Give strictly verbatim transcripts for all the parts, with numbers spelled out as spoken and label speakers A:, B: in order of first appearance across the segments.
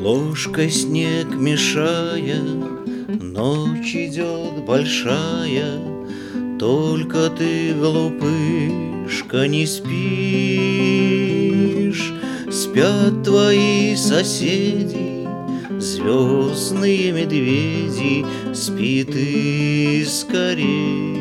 A: Ложкой снег мешая, ночь идет большая, только ты, глупышка, не спишь. Спят твои соседи, звездные медведи, спи ты скорей,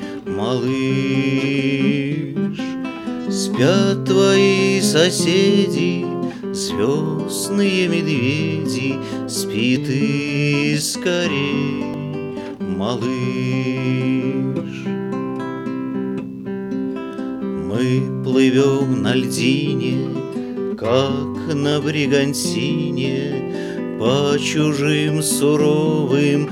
A: малыш. Спят твои соседи, звездные медведи, спи ты скорей, малыш. Мы плывем на льдине, как на бригантине, по чужим суровым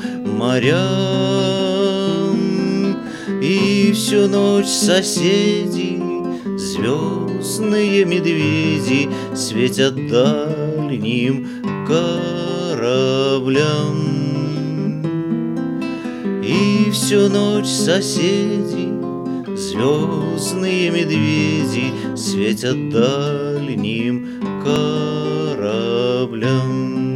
A: морям. И всю ночь соседи, звездные медведи, светят дальним кораблям. И всю ночь соседи, звездные медведи, светят дальним кораблям.